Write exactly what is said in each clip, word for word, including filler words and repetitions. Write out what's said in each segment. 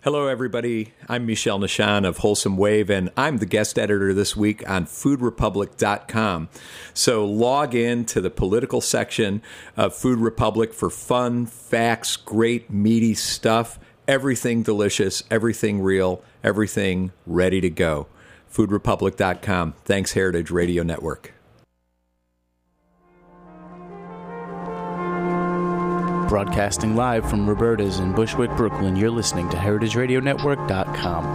Hello, everybody. I'm Michel Nishan of Wholesome Wave, and I'm the guest editor this week on food republic dot com. So log in to the political section of Food Republic for fun, facts, great, meaty stuff, everything delicious, everything real, everything ready to go. food republic dot com. Thanks, Heritage Radio Network. Broadcasting live from Roberta's in Bushwick, Brooklyn, you're listening to heritage radio network dot com.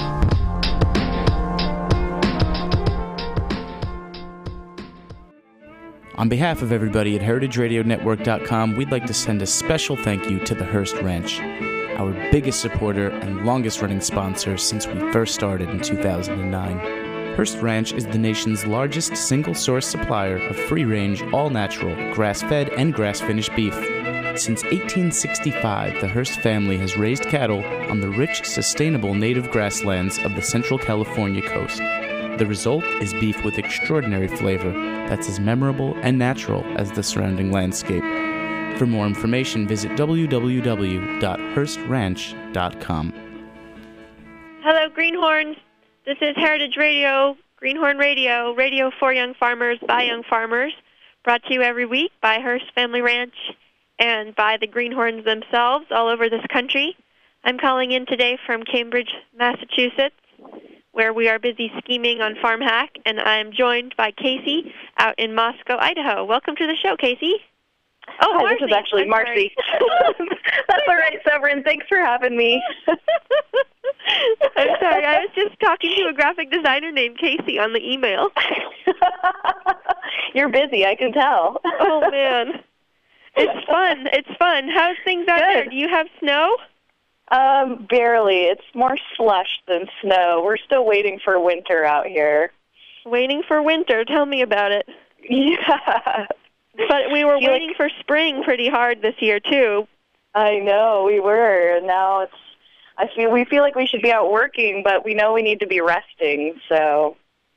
On behalf of everybody at heritage radio network dot com, we'd like to send a special thank you to the Hearst Ranch, our biggest supporter and longest-running sponsor since we first started in two thousand nine. Hearst Ranch is the nation's largest single-source supplier of free-range, all-natural, grass-fed, and grass-finished beef. Since eighteen sixty-five, the Hearst family has raised cattle on the rich, sustainable native grasslands of the Central California coast. The result is beef with extraordinary flavor that's as memorable and natural as the surrounding landscape. For more information, visit w w w dot hearst ranch dot com. Hello, Greenhorns. This is Heritage Radio, Greenhorn Radio, radio for young farmers by young farmers, brought to you every week by Hearst Family Ranch and by the Greenhorns themselves all over this country. I'm calling in today from Cambridge, Massachusetts, where we are busy scheming on Farm Hack, and I'm joined by Casey out in Moscow, Idaho. Welcome to the show, Casey. Oh, Hi, Marcy. This is actually I'm Marcy. That's all right, Severin. Thanks for having me. I'm sorry. I was just talking to a graphic designer named Casey on the email. You're busy, I can tell. Oh, man. It's fun. It's fun. How's things out Good. there? Do you have snow? Um, barely. It's more slush than snow. We're still waiting for winter out here. Waiting for winter. Tell me about it. Yeah. But we were Feel waiting like... for spring pretty hard this year, too. I know, we were. And now it's, I feel, we feel like we should be out working, but we know we need to be resting, so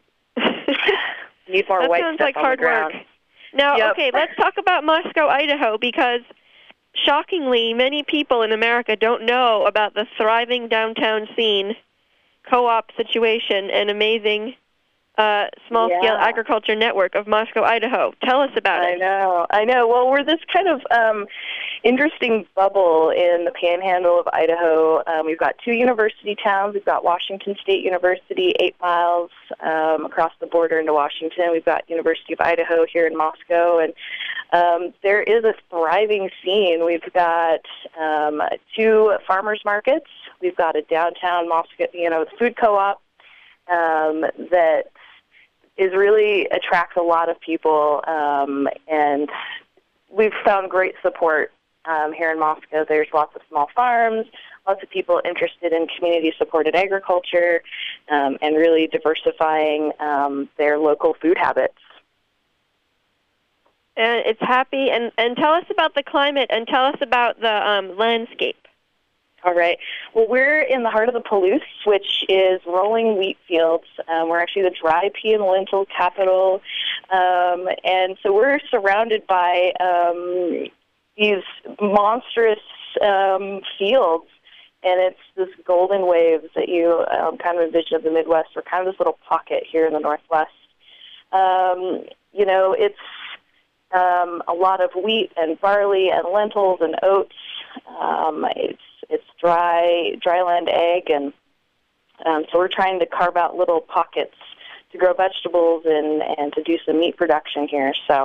need more that white sounds stuff like on hard the ground. work. Now, Yep. okay, let's talk about Moscow, Idaho, because shockingly, many people in America don't know about the thriving downtown scene, co-op situation, and amazing uh, small-scale Yeah. agriculture network of Moscow, Idaho. Tell us about I it. know, I know. Well, we're this kind of um, interesting bubble in the panhandle of Idaho. Um, we've got two university towns. We've got Washington State University, eight miles um, across the border into Washington. We've got University of Idaho here in Moscow, and um, there is a thriving scene. We've got um, two farmers markets. We've got a downtown Moscow, you know, food co-op um, that is really attracts a lot of people, um, and we've found great support um, here in Moscow. There's lots of small farms, lots of people interested in community-supported agriculture, um, and really diversifying um, their local food habits. And it's happy. And, and tell us about the climate, and tell us about the um, landscape. All right. Well, we're in the heart of the Palouse, which is rolling wheat fields. Um, we're actually the dry pea and lentil capital. Um, and so we're surrounded by um, these monstrous um, fields. And it's this golden waves that you um, kind of envision of the Midwest. We're kind of this little pocket here in the Northwest. Um, you know, it's um, a lot of wheat and barley and lentils and oats. Um, it's It's dry, dry land ag, and um, so we're trying to carve out little pockets to grow vegetables and, and to do some meat production here. So,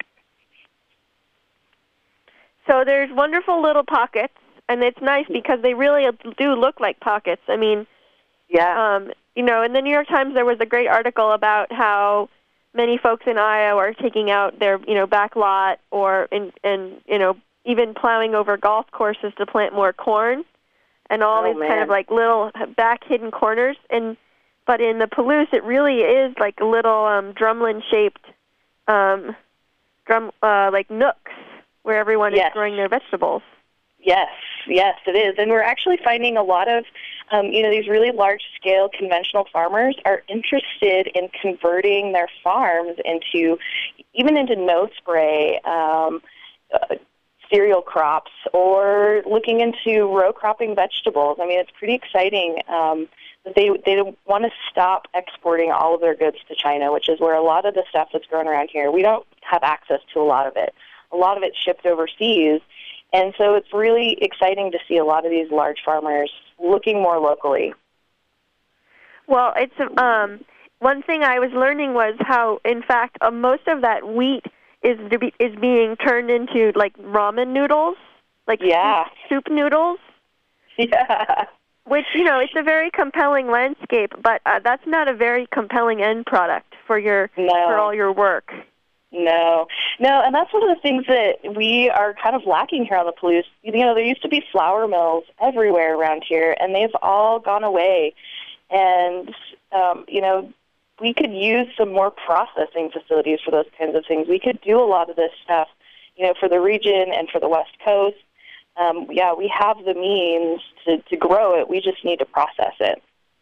so there's wonderful little pockets, and it's nice because they really do look like pockets. I mean, yeah, um, you know, in the New York Times there was a great article about how many folks in Iowa are taking out their, you know, back lot or in, and you know. even plowing over golf courses to plant more corn, and all oh, these man. kind of like little back hidden corners. And but in the Palouse, it really is like a little um, drumlin shaped, um, drum uh, like nooks where everyone yes. is growing their vegetables. Yes, yes, it is, and we're actually finding a lot of, um, you know, these really large-scale conventional farmers are interested in converting their farms into, even into no spray. Um, uh, cereal crops or looking into row cropping vegetables. I mean, it's pretty exciting. Um, they they want to stop exporting all of their goods to China, which is where a lot of the stuff that's grown around here, we don't have access to a lot of it. A lot of it's shipped overseas. And so it's really exciting to see a lot of these large farmers looking more locally. Well, it's um, one thing I was learning was how, in fact, uh, most of that wheat is to be, is being turned into like ramen noodles, like yeah. soup, soup noodles. Yeah. Which, you know, it's a very compelling landscape, but uh, that's not a very compelling end product for your no. for all your work. No, no, and that's one of the things that we are kind of lacking here on the Palouse. You know, there used to be flour mills everywhere around here, and they've all gone away. And, um, you know, we could use some more processing facilities for those kinds of things. We could do a lot of this stuff, you know, for the region and for the West Coast. Um, yeah, we have the means to, to grow it. We just need to process it.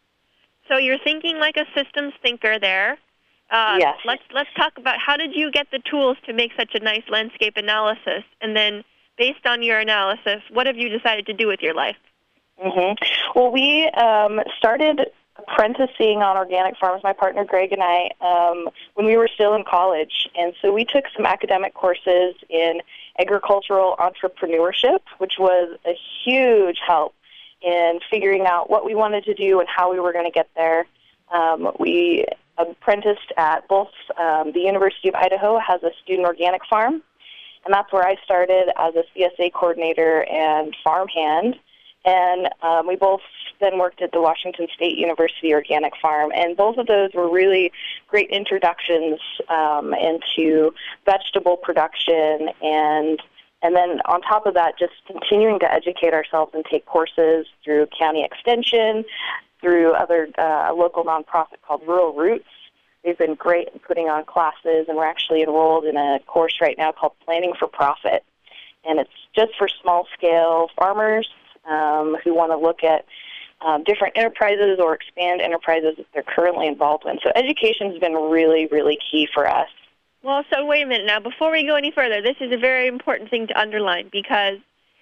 So you're thinking like a systems thinker there. Uh, yes. Let's let's talk about how did you get the tools to make such a nice landscape analysis, and then based on your analysis, what have you decided to do with your life? Mm-hmm. Well, we um, started apprenticing on organic farms, my partner Greg and I, um, when we were still in college, and so we took some academic courses in agricultural entrepreneurship, which was a huge help in figuring out what we wanted to do and how we were going to get there. Um, we apprenticed at both um, the University of Idaho has a student organic farm, and that's where I started as a C S A coordinator and farmhand. And um, we both then worked at the Washington State University Organic Farm, and both of those were really great introductions um, into vegetable production, and and then on top of that, just continuing to educate ourselves and take courses through county extension, through other uh, a local nonprofit called Rural Roots. They've been great in putting on classes, and we're actually enrolled in a course right now called Planning for Profit, and it's just for small-scale farmers um, who want to look at um, different enterprises or expand enterprises that they're currently involved in. So education has been really, really key for us. Well, so wait a minute now. Before we go any further, this is a very important thing to underline because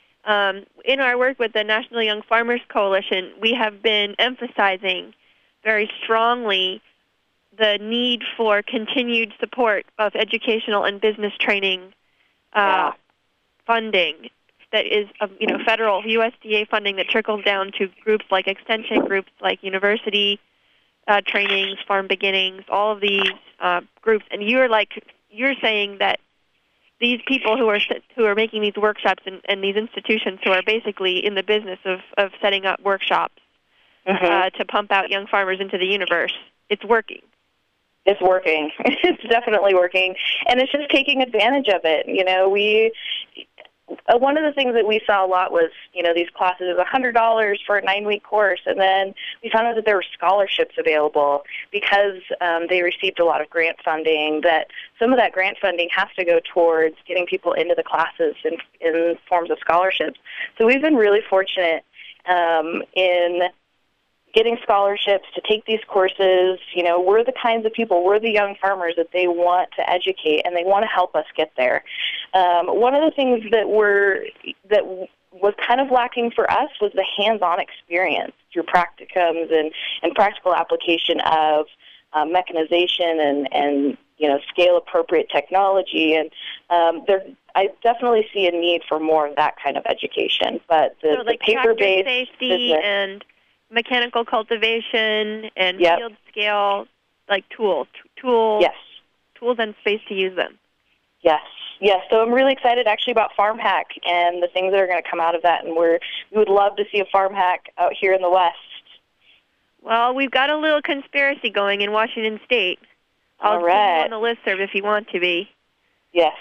um, in our work with the National Young Farmers Coalition, we have been emphasizing very strongly the need for continued support of educational and business training uh, yeah. funding that is, uh, you know, federal U S D A funding that trickles down to groups like extension groups like university uh, trainings, farm beginnings, all of these uh, groups. And you're like you're saying that these people who are who are making these workshops and, and these institutions who are basically in the business of, of setting up workshops mm-hmm. uh, to pump out young farmers into the universe, it's working. It's working. It's definitely working. And it's just taking advantage of it. You know, we, uh, one of the things that we saw a lot was, you know, these classes of one hundred dollars for a nine-week course, and then we found out that there were scholarships available because um, they received a lot of grant funding, that some of that grant funding has to go towards getting people into the classes in, in forms of scholarships. So we've been really fortunate um, in getting scholarships to take these courses. You know, we're the kinds of people, we're the young farmers that they want to educate, and they want to help us get there. Um, one of the things that we're, that was kind of lacking for us was the hands-on experience through practicums and, and practical application of uh, mechanization and, and, you know, scale-appropriate technology. And um, there, I definitely see a need for more of that kind of education. But the, so like the paper-based safety business, and mechanical cultivation and yep. field scale, like tools, t- tools, yes. tools and space to use them. Yes, yes. So I'm really excited actually about Farm Hack and the things that are going to come out of that, and we're we would love to see a Farm Hack out here in the West. Well, we've got a little conspiracy going in Washington State. I'll All right. put you on the listserv if you want to be. Yes.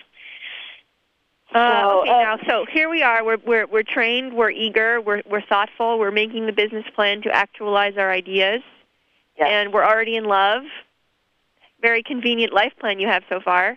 Uh, so, okay, uh, now, so here we are. We're we're we're trained. We're eager. We're we're thoughtful. We're making the business plan to actualize our ideas, yes. and we're already in love. Very convenient life plan you have so far.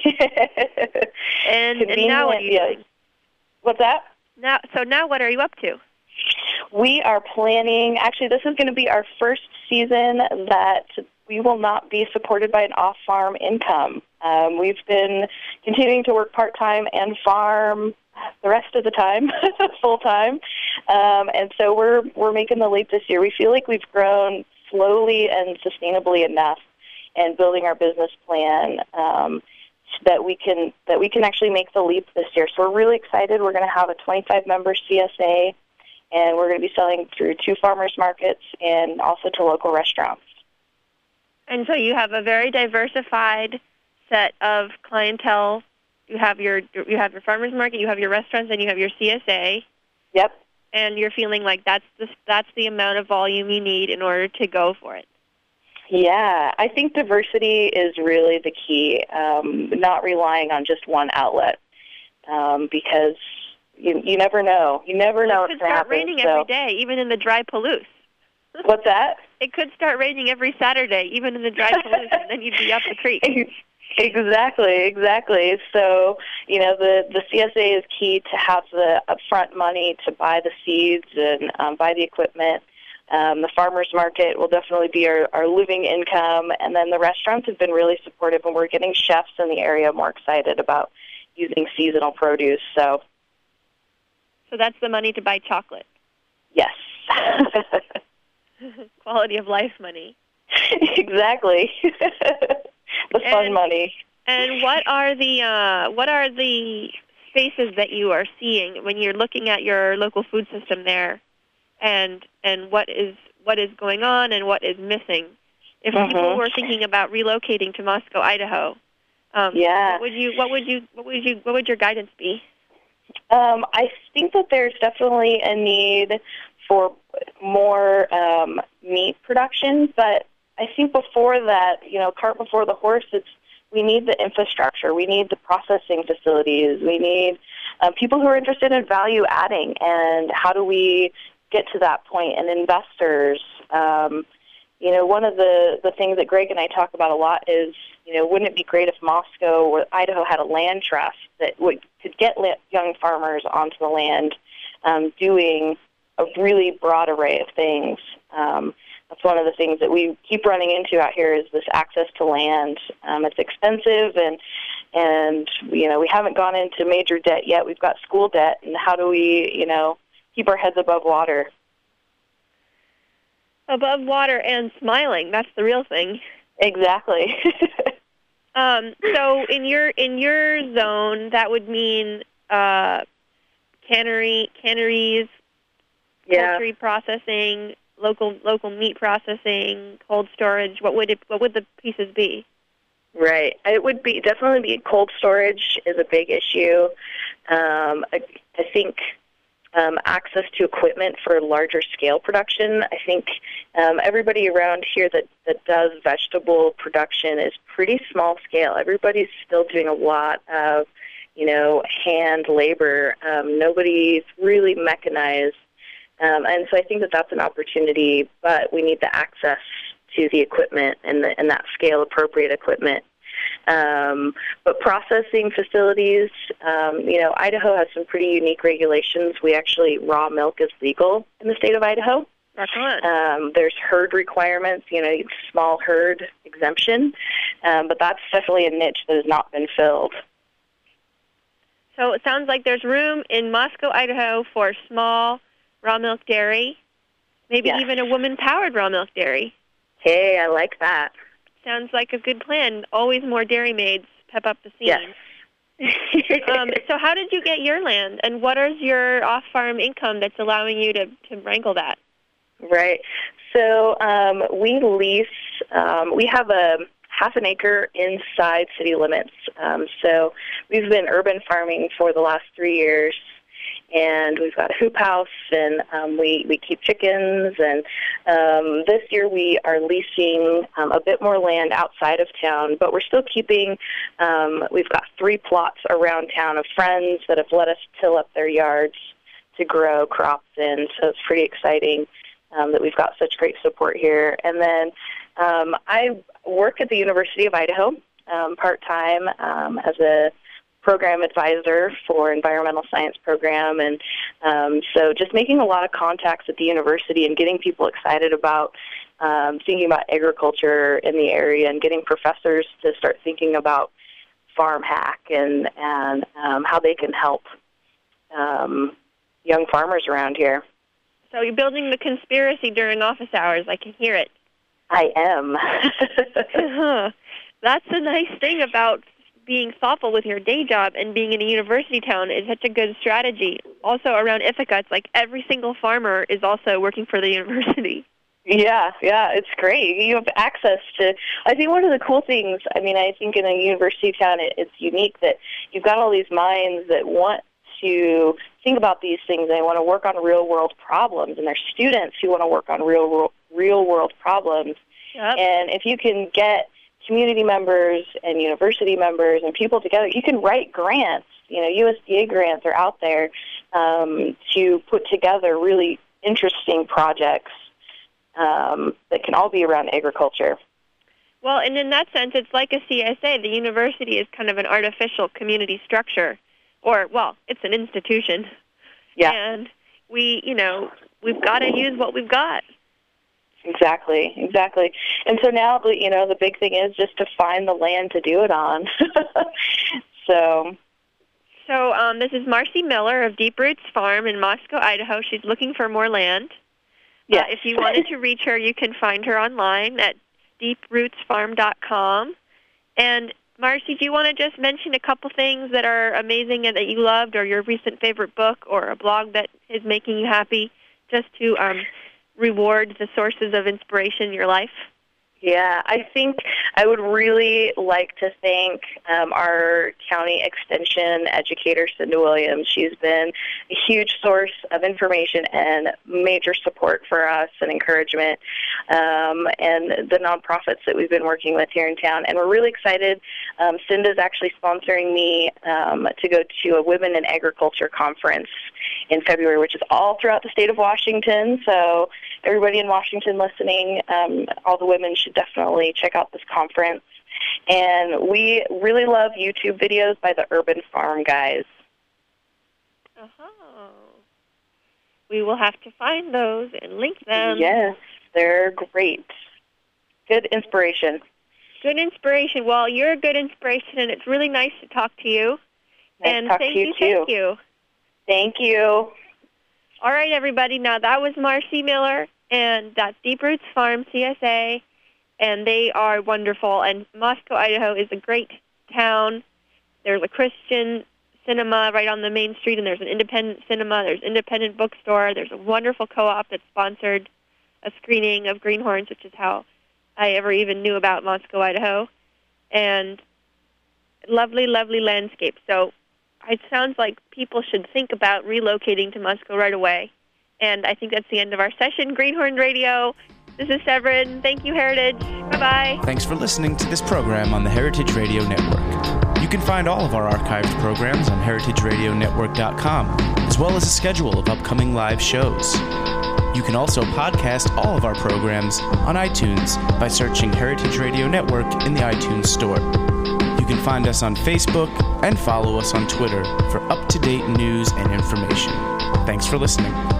and, and now what are you yes. doing? What's that? Now, so now what are you up to? We are planning. Actually, this is going to be our first season that we will not be supported by an off-farm income. Um, we've been continuing to work part-time and farm the rest of the time, full-time. Um, and so we're we're making the leap this year. We feel like we've grown slowly and sustainably enough and building our business plan um, that we can that we can actually make the leap this year. So we're really excited. We're going to have a twenty-five member C S A, and we're going to be selling through two farmers markets and also to local restaurants. And so you have a very diversified set of clientele. You have your you have your farmers market, you have your restaurants, and you have your C S A. Yep. And you're feeling like that's the, that's the amount of volume you need in order to go for it. Yeah, I think diversity is really the key, um, not relying on just one outlet, um, because you you never know. You never know what's going to happen. It could start raining so. every day, even in the dry Palouse. What's that? It could start raining every Saturday, even in the dry Palouse, and then you'd be up the creek. Exactly, exactly. So, you know, the, the C S A is key to have the upfront money to buy the seeds and um, buy the equipment. Um, the farmers market will definitely be our, our living income, and then the restaurants have been really supportive, and we're getting chefs in the area more excited about using seasonal produce. So, so that's the money to buy chocolate. Yes. Quality of life money. Exactly. The fun and, money. And what are the uh, what are the spaces that you are seeing when you're looking at your local food system there, and and what is what is going on and what is missing? If mm-hmm. people were thinking about relocating to Moscow, Idaho, um, yeah, what would you what would you what would you what would your guidance be? Um, I think that there's definitely a need for more um, meat production, but I think before that, you know, cart before the horse, it's we need the infrastructure. We need the processing facilities. We need uh, people who are interested in value adding, and how do we get to that point, and investors. Um, you know, one of the, the things that Greg and I talk about a lot is, you know, wouldn't it be great if Moscow or Idaho had a land trust that would could get young farmers onto the land um, doing a really broad array of things. Um, That's one of the things that we keep running into out here is this access to land. Um, it's expensive, and and you know we haven't gone into major debt yet. We've got school debt, and how do we you know keep our heads above water? Above water and smiling. That's the real thing. Exactly. um, so in your in your zone, that would mean uh, cannery canneries, yeah. poultry processing. Local local meat processing, cold storage. What would it? What would the pieces be? Right. It would be definitely be cold storage is a big issue. Um, I, I think um, access to equipment for larger scale production. I think um, everybody around here that, that does vegetable production is pretty small scale. Everybody's still doing a lot of you know hand labor. Um, nobody's really mechanized. Um, and so I think that that's an opportunity, but we need the access to the equipment and, the, and that scale-appropriate equipment. Um, but processing facilities, um, you know, Idaho has some pretty unique regulations. We actually, raw milk is legal in the state of Idaho. Excellent. Um, there's herd requirements, you know, small herd exemption, um, but that's definitely a niche that has not been filled. So it sounds like there's room in Moscow, Idaho for small raw milk dairy, maybe yes. even a woman-powered raw milk dairy. Hey, I like that. Sounds like a good plan. Always more dairy maids pep up the scene. Yes. um, so how did you get your land, and what is your off-farm income that's allowing you to, to wrangle that? Right. So um, we lease, um, we have a half an acre inside city limits. Um, so we've been urban farming for the last three years. And we've got a hoop house, and um, we, we keep chickens. And um, this year we are leasing um, a bit more land outside of town, but we're still keeping, um, we've got three plots around town of friends that have let us till up their yards to grow crops in. So it's pretty exciting um, that we've got such great support here. And then um, I work at the University of Idaho um, part-time um, as a program advisor for environmental science program, and um, so just making a lot of contacts at the university and getting people excited about um, thinking about agriculture in the area, and getting professors to start thinking about farm hack and, and um, how they can help um, young farmers around here. So you're building the conspiracy during office hours. I can hear it. I am. uh-huh. That's the nice thing about being thoughtful with your day job and being in a university town is such a good strategy. Also around Ithaca, it's like every single farmer is also working for the university. Yeah, yeah, it's great. You have access to, I think one of the cool things, I mean, I think in a university town it, it's unique that you've got all these minds that want to think about these things. They want to work on real-world problems, and there's students who want to work on real real-world problems. Yep. And if you can get community members and university members and people together, you can write grants. You know, U S D A grants are out there um, to put together really interesting projects um, that can all be around agriculture. Well, and in that sense, it's like a C S A. The university is kind of an artificial community structure. Or, well, it's an institution. Yeah. And we, you know, we've got to use what we've got. Exactly, exactly. And so now, you know, the big thing is just to find the land to do it on. so... So um, this is Marcy Miller of Deep Roots Farm in Moscow, Idaho. She's looking for more land. Yeah. Uh, if you wanted to reach her, you can find her online at deep roots farm dot com. And Marcy, do you want to just mention a couple things that are amazing and that you loved, or your recent favorite book, or a blog that is making you happy, just to um, reward the sources of inspiration in your life? Yeah, I think I would really like to thank um, our county extension educator, Cinda Williams. She's been a huge source of information and major support for us and encouragement, um, and the nonprofits that we've been working with here in town. And we're really excited. Um, Cinda's actually sponsoring me um, to go to a Women in Agriculture conference in February, which is all throughout the state of Washington. So everybody in Washington listening, um, all the women should definitely check out this conference. And we really love YouTube videos by the Urban Farm Guys. Uh-huh. We will have to find those and link them. Yes, they're great. Good inspiration. Good inspiration. Well, you're a good inspiration, and it's really nice to talk to you. Nice and to talk thank to you, you, too. thank you. Thank you. All right, everybody. Now, that was Marcy Miller, and that's Deep Roots Farm, C S A, and they are wonderful. And Moscow, Idaho is a great town. There's a Christian cinema right on the main street, and there's an independent cinema. There's an independent bookstore. There's a wonderful co-op that sponsored a screening of Greenhorns, which is how I ever even knew about Moscow, Idaho. And lovely, lovely landscape. So it sounds like people should think about relocating to Moscow right away. And I think that's the end of our session. Greenhorn Radio, this is Severin. Thank you, Heritage. Bye-bye. Thanks for listening to this program on the Heritage Radio Network. You can find all of our archived programs on heritage radio network dot com, as well as a schedule of upcoming live shows. You can also podcast all of our programs on iTunes by searching Heritage Radio Network in the iTunes Store. You can find us on Facebook and follow us on Twitter for up-to-date news and information. Thanks for listening.